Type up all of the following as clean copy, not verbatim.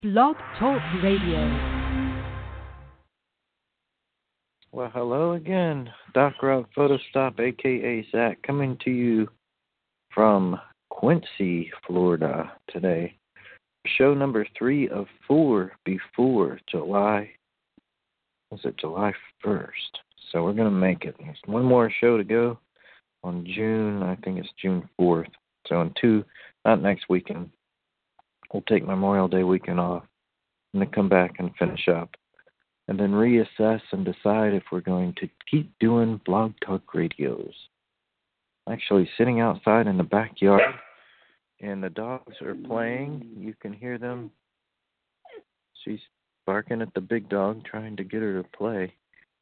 Blog Talk Radio. Well, hello again. Doc Rock Photo Stop, a.k.a. Zach, coming to you from Quincy, Florida today. Show number 3 of 4 before July 1st. So we're going to make it. There's one more show to go on I think it's June 4th. So not next weekend. We'll take Memorial Day weekend off and then come back and finish up. And then reassess and decide if we're going to keep doing Blog Talk radios. Actually, sitting outside in the backyard, and the dogs are playing. You can hear them. She's barking at the big dog, trying to get her to play.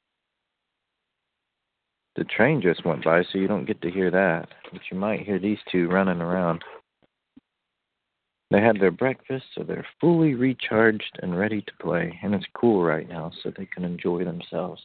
The train just went by, so you don't get to hear that. But you might hear these two running around. They had their breakfast, so they're fully recharged and ready to play. And it's cool right now, so they can enjoy themselves.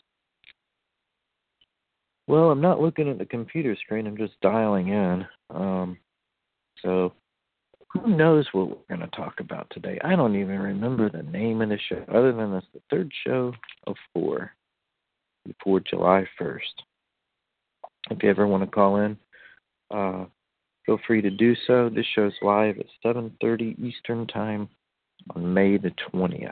Well, I'm not looking at the computer screen. I'm just dialing in. So who knows what we're going to talk about today? I don't even remember the name of the show, other than it's the third show of 4 before July 1st. If you ever want to call in, feel free to do so. This show's live at 7:30 Eastern Time on May the 20th.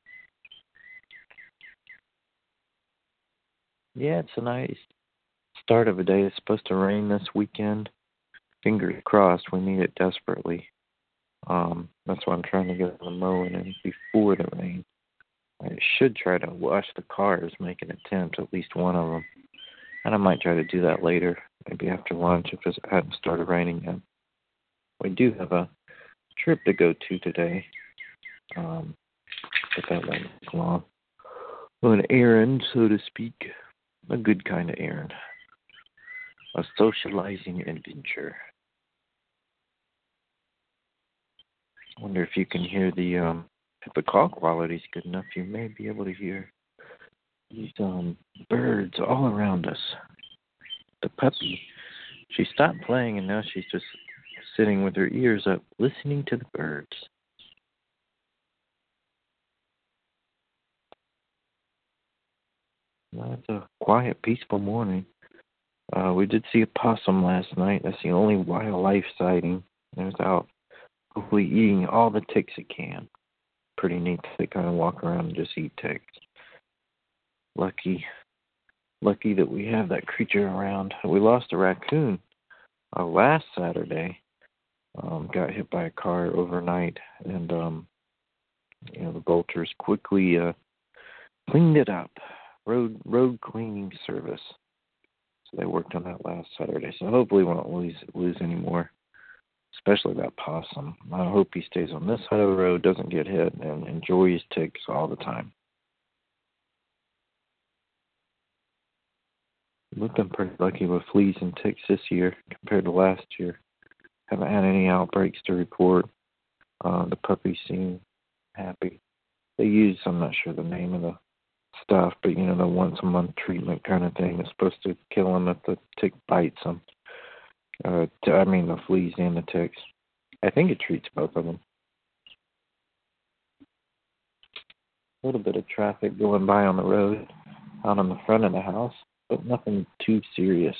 Yeah, it's a nice start of a day. It's supposed to rain this weekend. Fingers crossed. We need it desperately. That's why I'm trying to get the mowing in before the rain. I should try to wash the cars, make an attempt, at least one of them. And I might try to do that later, maybe after lunch if it hadn't started raining yet. We do have a trip to go to today, but that won't take long. Well, an errand, so to speak, a good kind of errand. A socializing adventure. I wonder if you can hear if the call quality is good enough, you may be able to hear these birds all around us. The puppy, she stopped playing and now she's just sitting with her ears up, listening to the birds. Well, it's a quiet, peaceful morning. We did see a possum last night. That's the only wildlife sighting. It was out, hopefully eating all the ticks it can. Pretty neat to kind of walk around and just eat ticks. Lucky that we have that creature around. We lost a raccoon last Saturday. Got hit by a car overnight, and the vultures quickly cleaned it up. Road cleaning service. So they worked on that last Saturday. So hopefully we won't lose any more, especially that possum. I hope he stays on this side of the road, doesn't get hit, and enjoys ticks all the time. We've been pretty lucky with fleas and ticks this year compared to last year. Haven't had any outbreaks to report. The puppies seem happy. They use, I'm not sure the name of the stuff, but the once-a-month treatment kind of thing is supposed to kill them if the tick bites them. The fleas and the ticks. I think it treats both of them. A little bit of traffic going by on the road out on the front of the house, but nothing too serious.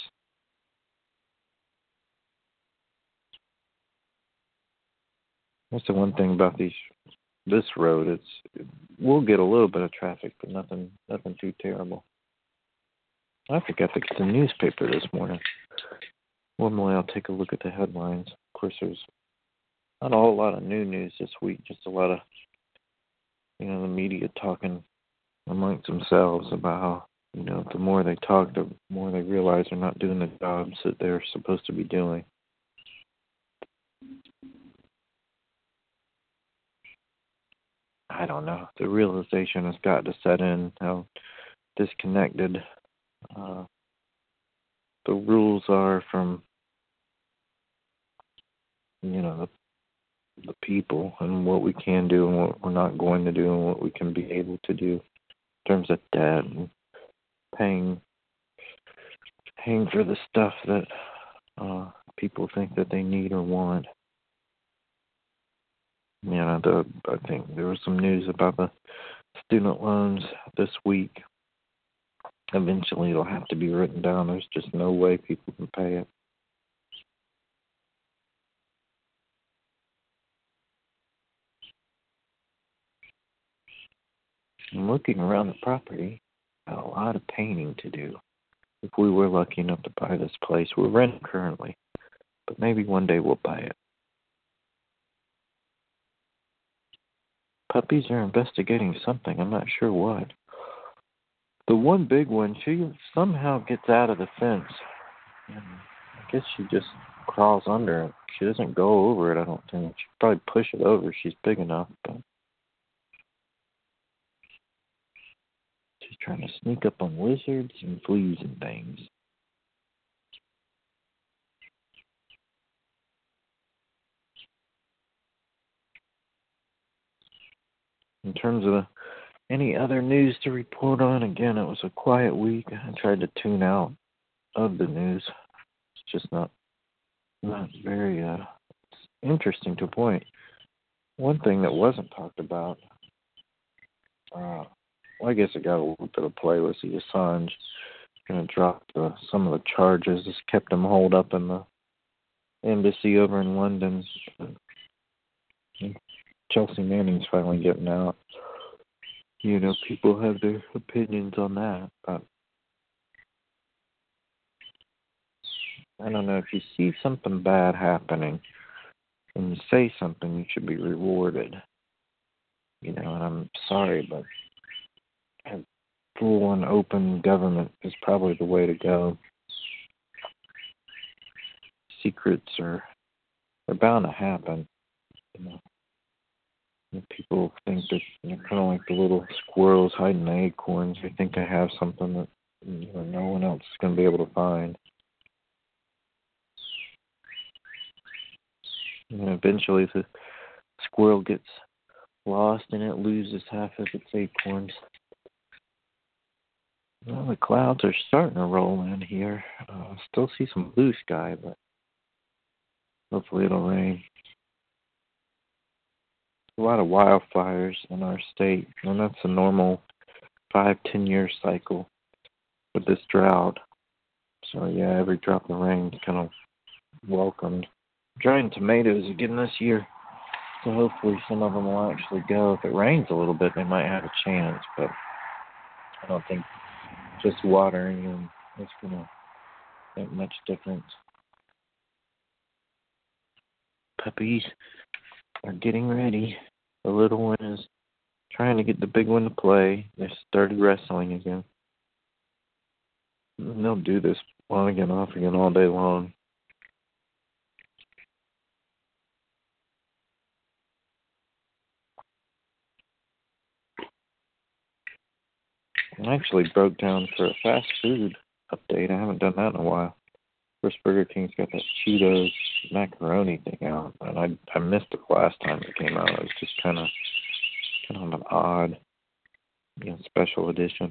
That's the one thing about this road. We'll get a little bit of traffic, but nothing too terrible. I forgot to get the newspaper this morning. Normally I'll take a look at the headlines. Of course, there's not a whole lot of new news this week, just a lot of, the media talking amongst themselves about how, the more they talk, the more they realize they're not doing the jobs that they're supposed to be doing. I don't know. The realization has got to set in how disconnected the rules are from, the people and what we can do and what we're not going to do and what we can be able to do in terms of debt and paying for the stuff that people think that they need or want. I think there was some news about the student loans this week. Eventually, it'll have to be written down. There's just no way people can pay it. I'm looking around the property. Got a lot of painting to do. If we were lucky enough to buy this place, we're renting currently, but maybe one day we'll buy it. Puppies are investigating something. I'm not sure what. The one big one, she somehow gets out of the fence. And I guess she just crawls under it. She doesn't go over it, I don't think. She'd probably push it over. She's big enough, but she's trying to sneak up on lizards and fleas and things. In terms of any other news to report on, again, it was a quiet week. I tried to tune out of the news. It's just not very interesting to a point. One thing that wasn't talked about, well, I guess it got a little bit of play, was the Assange going to drop some of the charges. This kept him holed up in the embassy over in London. Chelsea Manning's finally getting out. People have their opinions on that, but I don't know. If you see something bad happening and you say something, you should be rewarded. And I'm sorry, but a full and open government is probably the way to go. Secrets they're bound to happen. People think that they're kind of like the little squirrels hiding the acorns. They think they have something that no one else is going to be able to find. Eventually the squirrel gets lost and it loses half of its acorns. Well, the clouds are starting to roll in here. Still see some blue sky, but hopefully it'll rain. A lot of wildfires in our state, and that's a normal 5-10 year cycle with this drought. So yeah, every drop of rain is kind of welcomed. Drying tomatoes again this year, so hopefully some of them will actually go. If it rains a little bit, they might have a chance, but I don't think just watering them is going to make much difference. Puppies are getting ready. The little one is trying to get the big one to play. They started wrestling again. And they'll do this on again, off again all day long. I actually broke down for a fast food update. I haven't done that in a while. First, Burger King's got that Cheetos macaroni thing out, and I missed it last time it came out. It was just kind of an odd, special edition.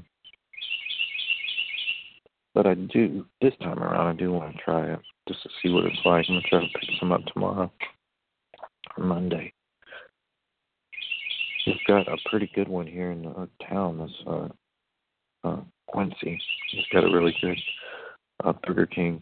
But this time around, I do want to try it just to see what it's like. I'm going to try to pick some up tomorrow or Monday. We've got a pretty good one here in our town. This Quincy. He's got a really good Burger King.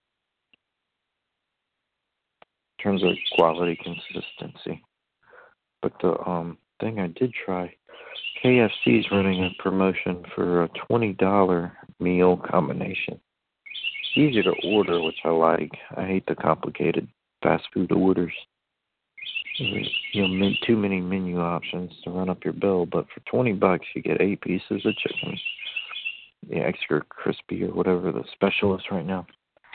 In terms of quality consistency. But the thing I did try, KFC's running a promotion for a $20 meal combination. It's easy to order, which I like. I hate the complicated fast food orders. Too many menu options to run up your bill, but for $20 you get 8 pieces of chicken, the extra crispy or whatever the special is right now,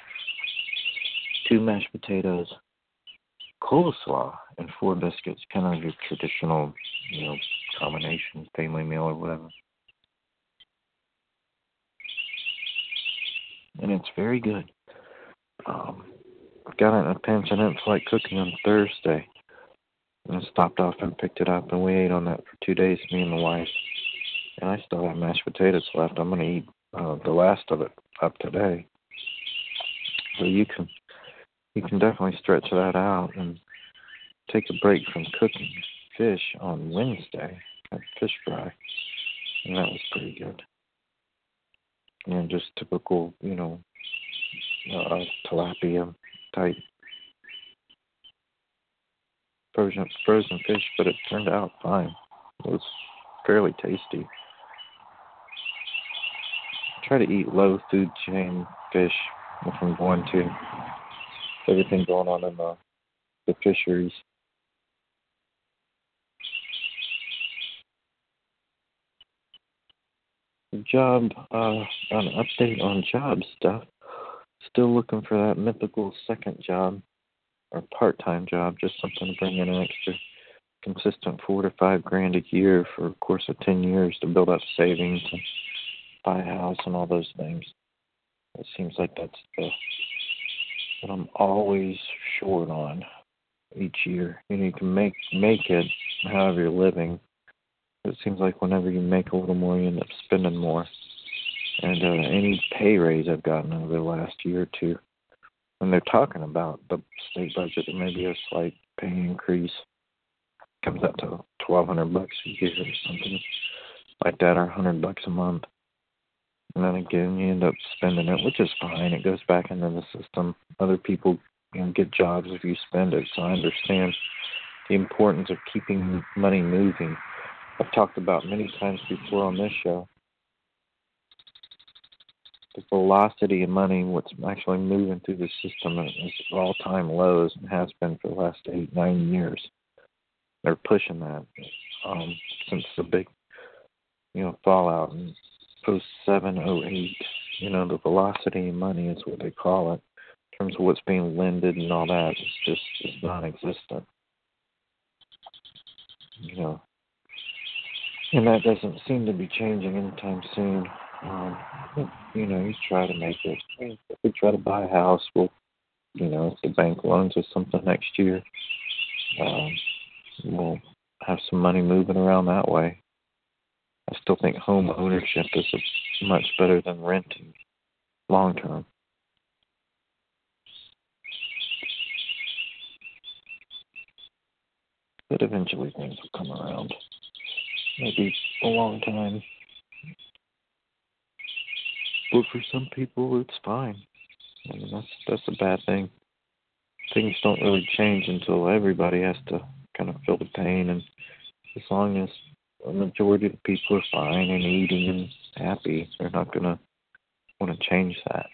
2 mashed potatoes, coleslaw, and 4 biscuits, kind of your traditional, combination family meal or whatever. And it's very good. Got it in a pinch. I didn't feel like cooking on Thursday. And I stopped off and picked it up, and we ate on that for 2 days, me and the wife. And I still have mashed potatoes left. I'm going to eat the last of it up today. So you can definitely stretch that out and take a break from cooking fish on Wednesday at fish fry, and that was pretty good. Just typical, tilapia type frozen fish, but it turned out fine. It was fairly tasty. Try to eat low food chain fish if I'm going to. Everything going on in the fisheries. Job, an update on job stuff. Still looking for that mythical second job or part-time job, just something to bring in an extra consistent $4,000 to $5,000 a year for a course of 10 years to build up savings and buy a house and all those things. It seems like that's what I'm always short on each year. You can make it however you're living. It seems like whenever you make a little more, you end up spending more. And any pay raise I've gotten over the last year or two, when they're talking about the state budget, there may be a slight pay increase. Comes up to $1,200 a year or something like that, or $100 a month. And then again, you end up spending it, which is fine. It goes back into the system. Other people get jobs if you spend it. So I understand the importance of keeping money moving. I've talked about many times before on this show the velocity of money, what's actually moving through the system is all-time lows and has been for the last 8-9 years. They're pushing that since the big, fallout in 07, 08. The velocity of money is what they call it. In terms of what's being lended and all that, it's non-existent. And that doesn't seem to be changing anytime soon. You try to make it. If we try to buy a house, we'll, if the bank loans or something next year, we'll have some money moving around that way. I still think home ownership is much better than renting long term. But eventually things will come around. Maybe a long time. But for some people, it's fine. That's a bad thing. Things don't really change until everybody has to kind of feel the pain. And as long as the majority of the people are fine and eating and happy, they're not going to want to change that.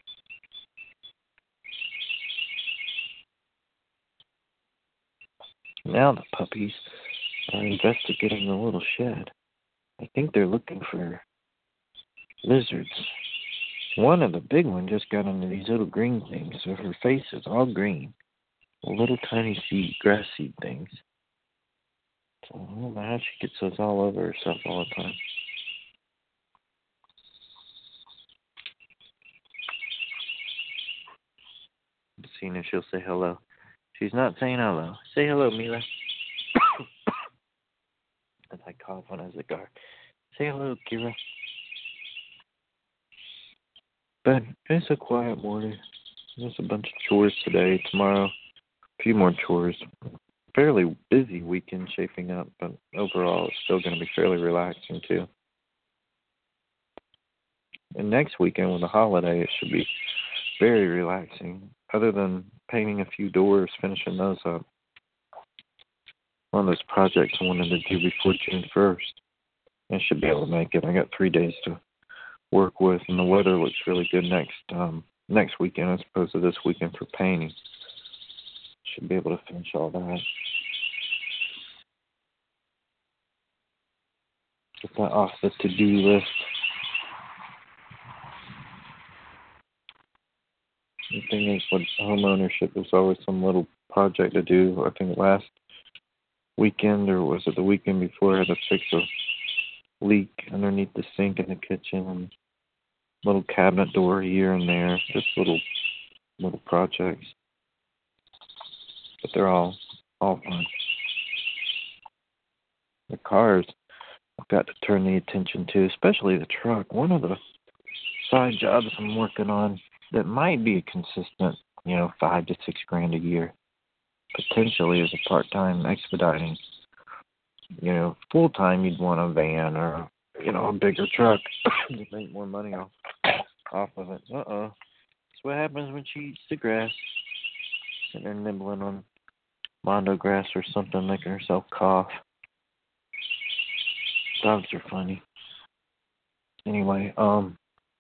Now the puppies are investigating the little shed. I think they're looking for lizards. One of the big ones just got into these little green things, so her face is all green. Little tiny grass seed things. So I don't know how she gets those all over herself all the time. Seeing if she'll say hello. She's not saying hello. Say hello, Mila. As I cough on a cigar. Say hello, Kira. But it's a quiet morning. There's a bunch of chores today. Tomorrow, a few more chores. Fairly busy weekend shaping up, but overall it's still going to be fairly relaxing too. And next weekend with the holiday, it should be very relaxing. Other than painting a few doors, finishing those up. One of those projects I wanted to do before June 1st. I should be able to make it. I got 3 days to work with, and the weather looks really good next weekend as opposed to this weekend for painting. Should be able to finish all that. Get that off the to-do list. The thing is, with home ownership, there's always some little project to do. I think last weekend, or was it the weekend before, I had to fix a leak underneath the sink in the kitchen, and little cabinet door here and there. Just little projects. But they're all fun. The cars I've got to turn the attention to, especially the truck. One of the side jobs I'm working on that might be a consistent, $5,000 to $6,000 a year potentially as a part-time expediting. Full-time you'd want a van or, a bigger truck to make more money off of it. That's what happens when she eats the grass. Sitting there nibbling on mondo grass or something, making herself cough. Dogs are funny. Anyway, the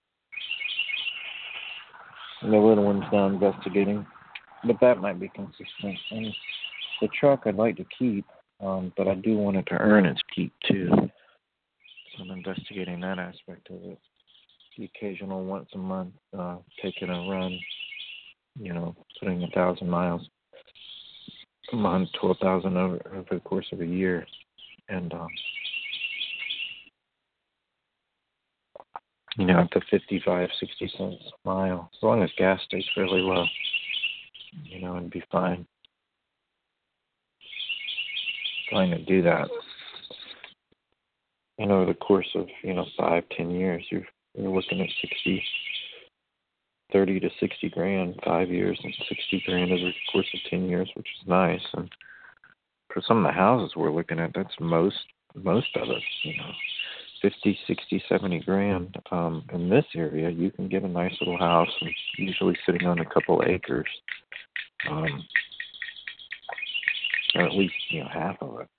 little one's now investigating, but that might be consistent. And the truck I'd like to keep, but I do want it to earn its keep too. So I'm investigating that aspect of it. The occasional once a month, taking a run, putting 1,000 miles a month, 12,000 over the course of a year. And, up to 55, 60 cents a mile. As long as gas stays fairly low, it'd be fine. Fine to do that. And over the course of, 5-10 years, you're looking at 30 to 60 grand, 5 years, and 60 grand over the course of 10 years, which is nice. And for some of the houses we're looking at, that's most of it, 50, 60, 70 grand. In this area, you can get a nice little house, and usually sitting on a couple acres, or at least, half of it.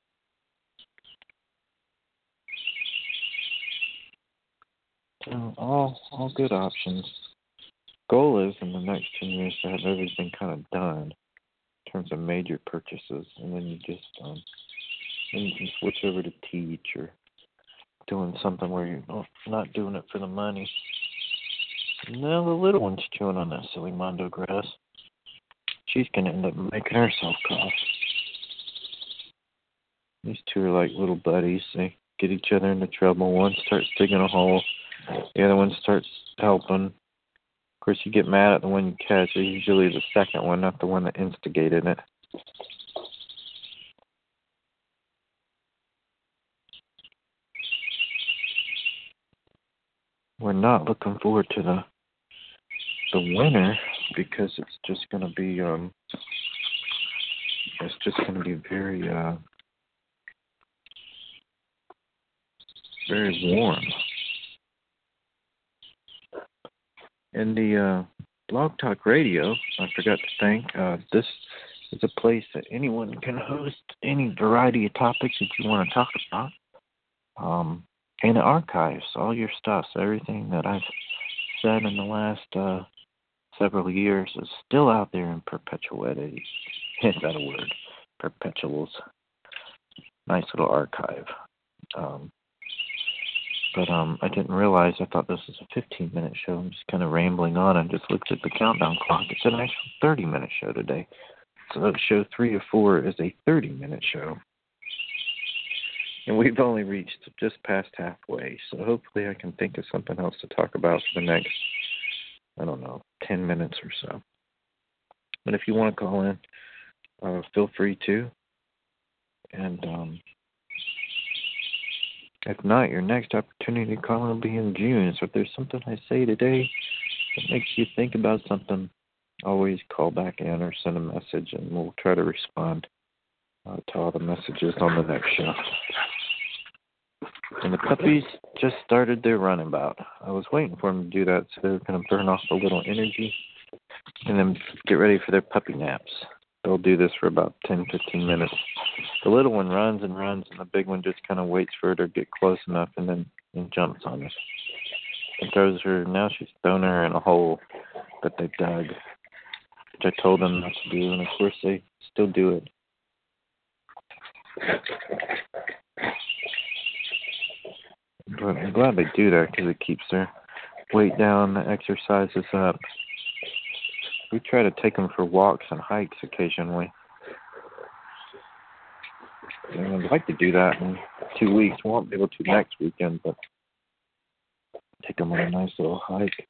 So all good options. Goal is in the next 10 years to have everything kind of done in terms of major purchases, and then you just then you can switch over to teach or doing something where you're not doing it for the money. Now the little one's chewing on that silly mondo grass. She's gonna end up making herself cough. These two are like little buddies. They get each other into trouble. One starts digging a hole. The other one starts helping. Of course, you get mad at the one you catch. It's usually the second one, not the one that instigated it. We're not looking forward to the winter because it's just going to be very very warm. In the Blog Talk Radio, I forgot to thank, this is a place that anyone can host any variety of topics that you want to talk about. And it archives all your stuff. So everything that I've said in the last several years is still out there in perpetuity. Is that a word? Perpetuals. Nice little archive. But I didn't realize. I thought this was a 15-minute show. I'm just kind of rambling on. I just looked at the countdown clock. It's an actual 30-minute show today. So show 3 or 4 is a 30-minute show. And we've only reached just past halfway. So hopefully I can think of something else to talk about for the next, 10 minutes or so. But if you want to call in, feel free to. And if not, your next opportunity to call in will be in June. So if there's something I say today that makes you think about something, always call back in or send a message, and we'll try to respond to all the messages on the next show. And the puppies just started their runabout. I was waiting for them to do that so they were going to burn off a little energy and then get ready for their puppy naps. They'll do this for about 10, 15 minutes. The little one runs and runs, and the big one just kind of waits for her to get close enough and then jumps on her. And throws her. Now she's thrown her in a hole that they dug, which I told them not to do, and of course they still do it. But I'm glad they do that because it keeps their weight down, the exercises up. We try to take them for walks and hikes occasionally. And I'd like to do that in 2 weeks. We won't be able to next weekend, but take them on a nice little hike.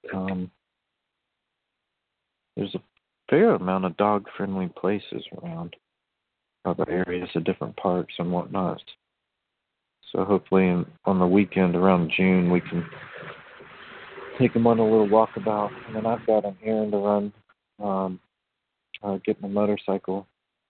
There's a fair amount of dog-friendly places around other areas of different parks and whatnot. So hopefully on the weekend around June, we can take them on a little walkabout. And then I've got an errand to run, getting a motorcycle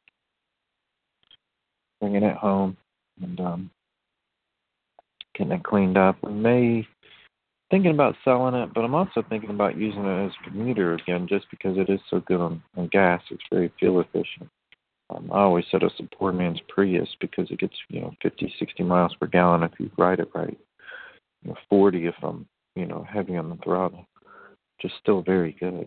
bringing it home and getting it cleaned up. Thinking about selling it, but I'm also thinking about using it as a commuter again, just because it is so good on gas. It's very fuel efficient. I always said it's a poor man's Prius because it gets 50, 60 miles per gallon if you ride it right. 40 if I'm heavy on the throttle. Just still very good.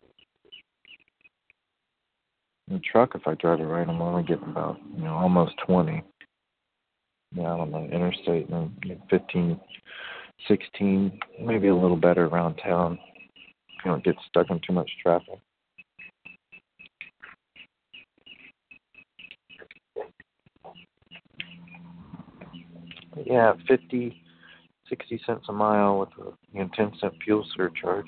In the truck, if I drive it right, I'm only getting about almost 20. Out on the interstate, and 15, 16, maybe a little better around town. You don't get stuck in too much traffic. But yeah, 50, 60 cents a mile with a 10-cent fuel surcharge.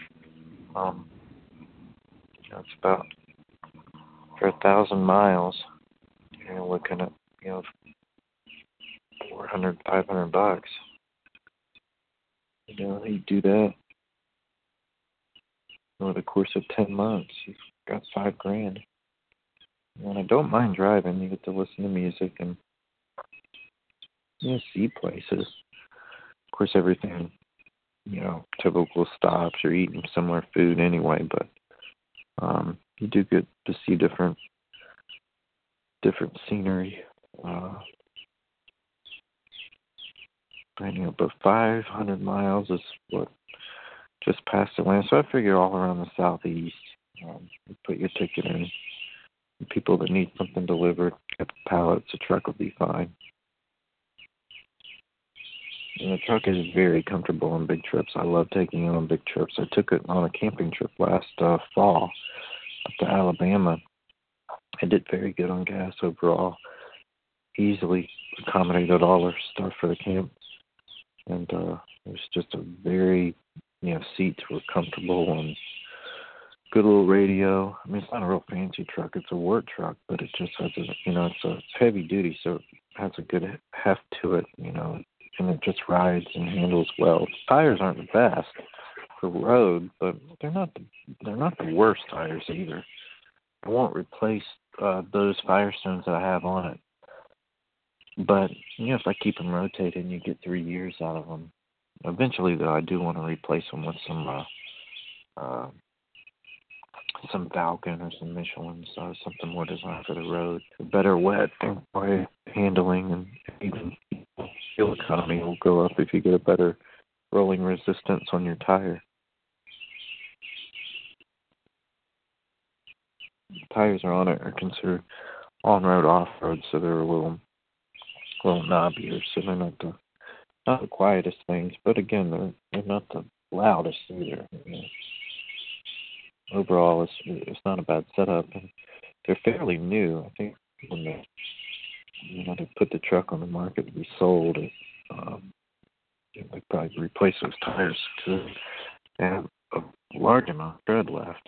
It's about for 1,000 miles. You're looking at 400, 500 bucks. You do that over the course of 10 months. You've got $5,000. And I don't mind driving. You get to listen to music and see places. Of course, everything, typical stops or eating similar food anyway. But you do get to see different scenery. But 500 miles is what just past Atlanta. So I figure all around the southeast. You put your ticket in. People that need something delivered, get the pallets, the truck will be fine. And the truck is very comfortable on big trips. I love taking it on big trips. I took it on a camping trip last fall up to Alabama. I did very good on gas overall. Easily accommodated all our stuff for the camp. And it was just a very, seats were comfortable and good little radio. I mean, it's not a real fancy truck. It's a work truck, but it just has it's heavy duty, so it has a good heft to it, and it just rides and handles well. The tires aren't the best for road, but they're not the worst tires either. I won't replace those Firestones that I have on it. But, if I keep them rotated, you get 3 years out of them. Eventually, though, I do want to replace them with some Falcon or some Michelin, so something more designed for the road. Better wet handling, and even fuel economy will go up if you get a better rolling resistance on your tire. Tires on it are considered on-road, off-road, so they're a little knobbier, so they're not the quietest things, but again, they're not the loudest either. Overall, it's not a bad setup, and they're fairly new. I think when they put the truck on the market to be sold, they probably replace those tires because they have a large amount of tread left.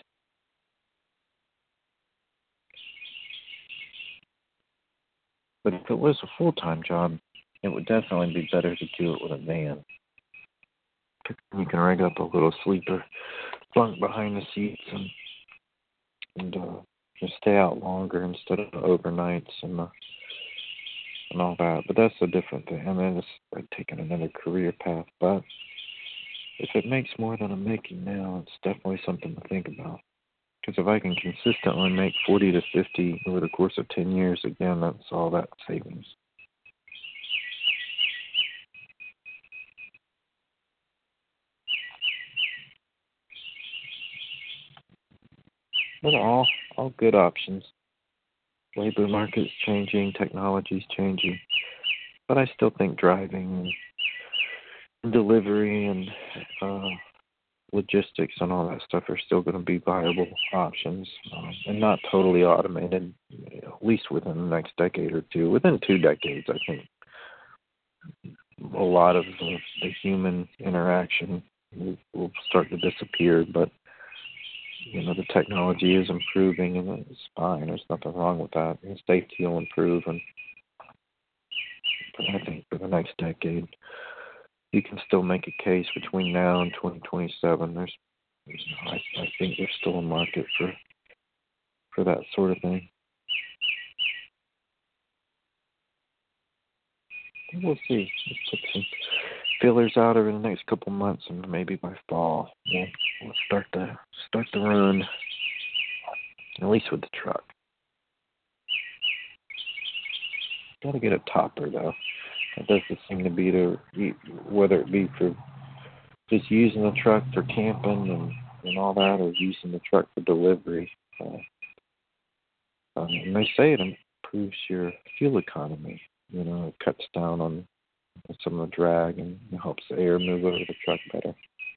But if it was a full-time job, it would definitely be better to do it with a van. You can rig up a little sleeper bunk behind the seats and just stay out longer instead of overnights and all that. But that's a different thing. I mean, it's like taking another career path. But if it makes more than I'm making now, it's definitely something to think about. Because if I can consistently make 40 to 50 over the course of 10 years, again, that's all that savings. But all good options. Labor market's changing, technology's changing. But I still think driving and delivery and logistics and all that stuff are still going to be viable options, and not totally automated, at least within the next decade or two. Within 2 decades, I think a lot of the human interaction will start to disappear, but the technology is improving, and it's fine. There's nothing wrong with that. And safety will improve, and I think for the next decade, you can still make a case between now and 2027. I think there's still a market for that sort of thing. we'll see. Let's put some fillers out over the next couple months, and maybe by fall we'll start the run, at least with the truck. Got to get a topper though. That doesn't seem to be whether it be for just using the truck for camping and all that, or using the truck for delivery. And they say it improves your fuel economy. It cuts down on some of the drag and helps the air move over the truck better.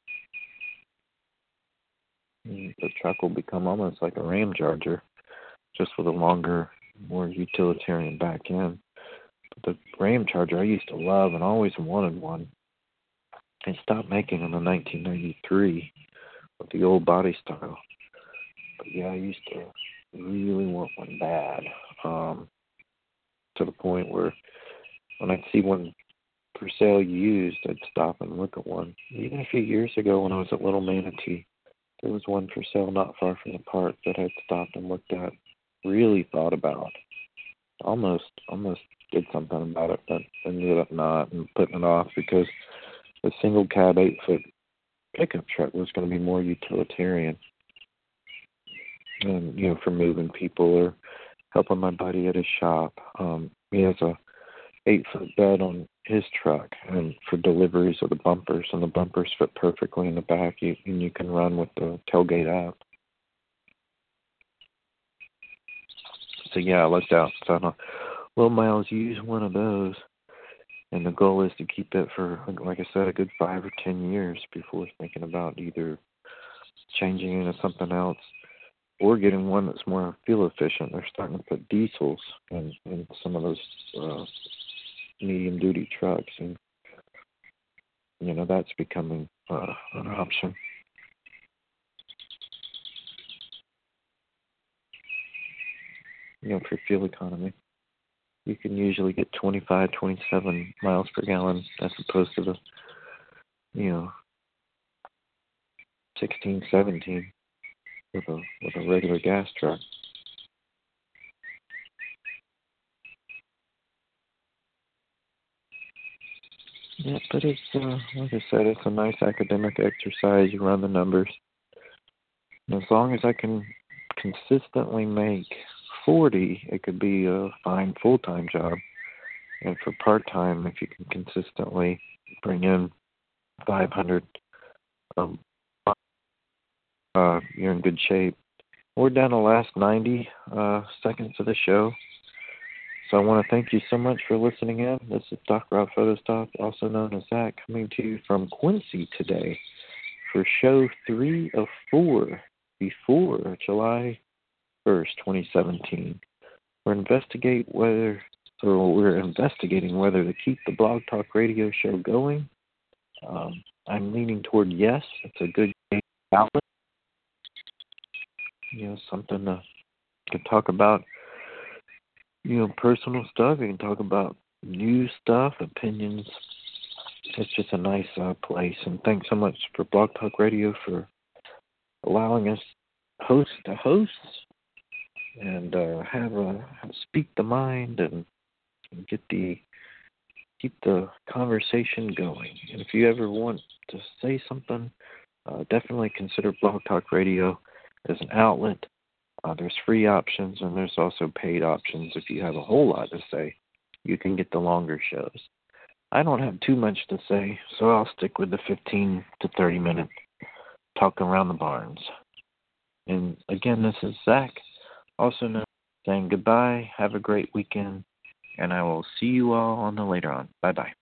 And the truck will become almost like a Ram Charger, just with a longer, more utilitarian back end. But the Ram Charger I used to love and always wanted one. They stopped making them in 1993 with the old body style. But yeah, I used to really want one bad, to the point where when I'd see one for sale used, I'd stop and look at one. Even a few years ago when I was at Little Manatee, there was one for sale not far from the park that I'd stopped and looked at, really thought about. Almost did something about it, but ended up not and putting it off because the single cab 8-foot pickup truck was going to be more utilitarian. And, for moving people or helping my buddy at his shop. He has a 8-foot bed on his truck, and for deliveries of the bumpers, and the bumpers fit perfectly in the back, and you can run with the tailgate up. So yeah, I looked out, found a Little Miles use one of those, and the goal is to keep it for, like I said, a good 5 or 10 years before thinking about either changing into something else or getting one that's more fuel efficient. They're starting to put diesels in some of those medium-duty trucks, and that's becoming an option. For fuel economy, you can usually get 25, 27 miles per gallon as opposed to the 16, 17 with a regular gas truck. Yeah, but it's like I said, it's a nice academic exercise. You run the numbers, and as long as I can consistently make 40, it could be a fine full-time job. And for part-time, if you can consistently bring in 500, you're in good shape. We're down the last 90 seconds of the show. So I want to thank you so much for listening in. This is Doc Rob Photostop, also known as Zach, coming to you from Quincy today for show 3 of 4 before July 1st, 2017. We're investigating whether to keep the Blog Talk Radio show going. I'm leaning toward yes. It's a good outlet. Something to talk about. Personal stuff. You can talk about news stuff, opinions. It's just a nice place. And thanks so much for Blog Talk Radio for allowing us to host and have speak the mind and keep the conversation going. And if you ever want to say something, definitely consider Blog Talk Radio as an outlet. There's free options, and there's also paid options. If you have a whole lot to say, you can get the longer shows. I don't have too much to say, so I'll stick with the 15 to 30 minute talk around the barns. And again, this is Zach, also known as saying goodbye, have a great weekend, and I will see you all on the later on. Bye-bye.